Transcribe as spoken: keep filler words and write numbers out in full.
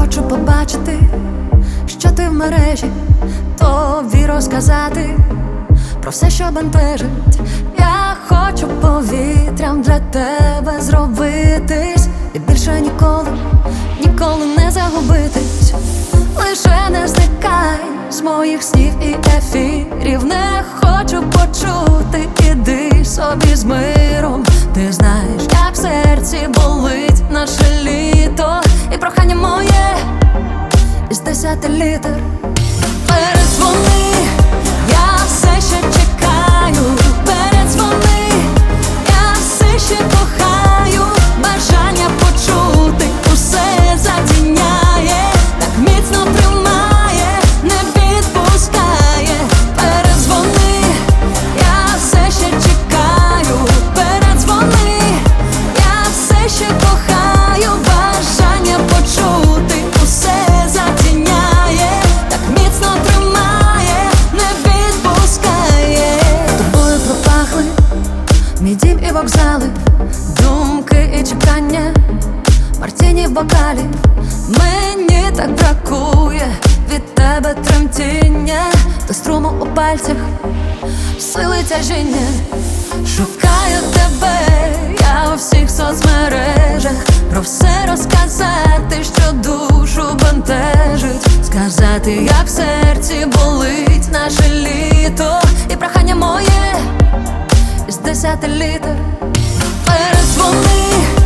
хочу побачити, що ти в мережі, тобі розказати про все, що бентежить. Я хочу повітрям для тебе зробитись, і більше ніколи, ніколи не загубитись. Лише не зникай з моїх снів і ефірів. Не хочу почути, іди собі з миром. Ти знаєш, як в серці болить наше літо, і прохання моє із десяти літер. Передзвони, я все ще чекаю. Передзвони, я все ще кохаю. Бажання почути усе затіняє, так міцно тримає, не відпускає. Передзвони, я все ще чекаю. Передзвони, я все ще кохаю. Бажання почути усе затіняє, так міцно тримає, не відпускає. Тобою пропахли мій дім і вокзали, думки і чекання, мартіні в бокалі. Мені так бракує від тебе тремтіння та струму у пальцях, сили тяжіння. Шукаю тебе, я у всіх соцмережах, про все розказати, що душу бентежить. Сказати, як в серці болить наше літо, і прохання моє із десяти літер. Передзвони,